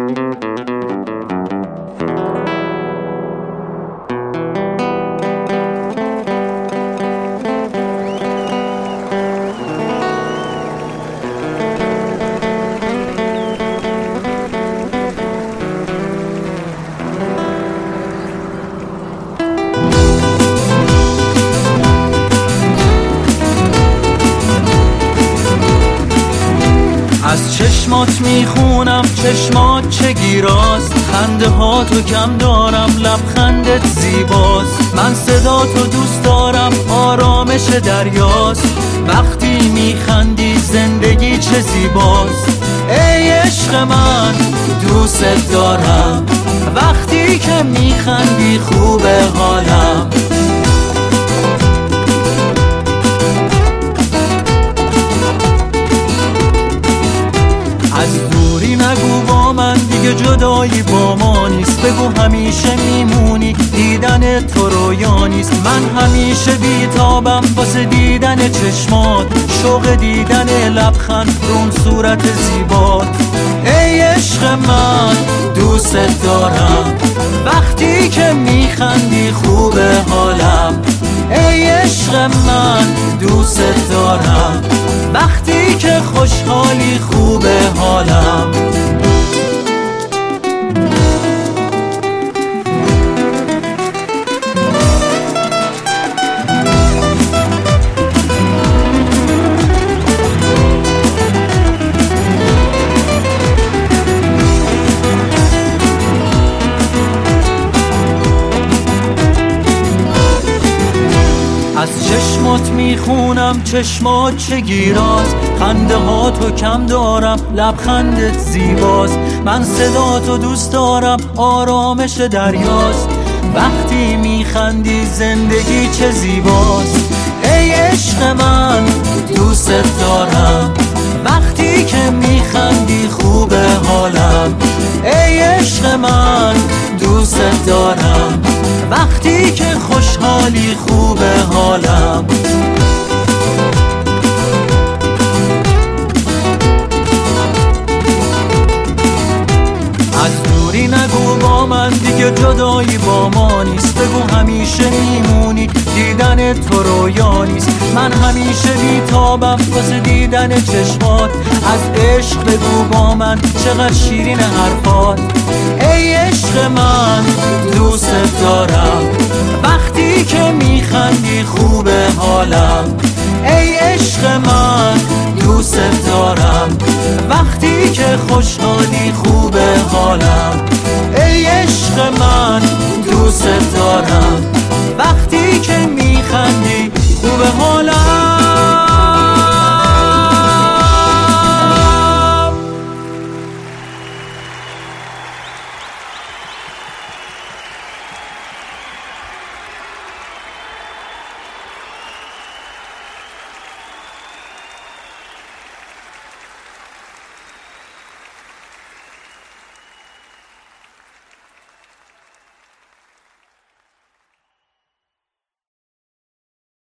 از چشمات میخونم چشمات چه گیراست، خنده ها تو کم دارم لبخندت زیباست. من صدا تو دوست دارم آرامش دریاست، وقتی میخندی زندگی چه زیباست. ای عشق من دوست دارم، وقتی که میخندی خوبه حالم. از دوری نگو با من دیگه جدایی با ما نیست، بگو همیشه میمونی دیدن تو رویا نیست. من همیشه بیتابم واسه دیدن چشمات، شوق دیدن لبخند رون صورت زیبات. ای عشق من دوست دارم، وقتی که میخندی خوبه حالم. ای عشق من دوست دارم، وقتی که خوشحالی خوبه حالم. از چشمات میخونم چشمات چه گیراست، خنده ها تو کم دارم لبخندت زیباست. من صدا تو دوست دارم آرامش دریاست، وقتی میخندی زندگی چه زیباست. ای عشق من دوست دارم، وقتی که میخندی خوبه حالم. ای عشق من دوست دارم، وقتی که خوشحالی خوبه حالم. از دوری نگو با من دیگه جدایی با ما نیست، بگو همیشه میمونی دیدن تو رویا نیست. من همیشه بیتابم واسه دیدن چشمات، از عشق بگو با من چقدر شیرین حرفات. ای عشق من دوست دارم، وقتی که میخندی خوبه حالم. ای عشق من دوست دارم، وقتی که خوشحالی خوبه حالم. ای عشق من دوست دارم، وقتی که میخندی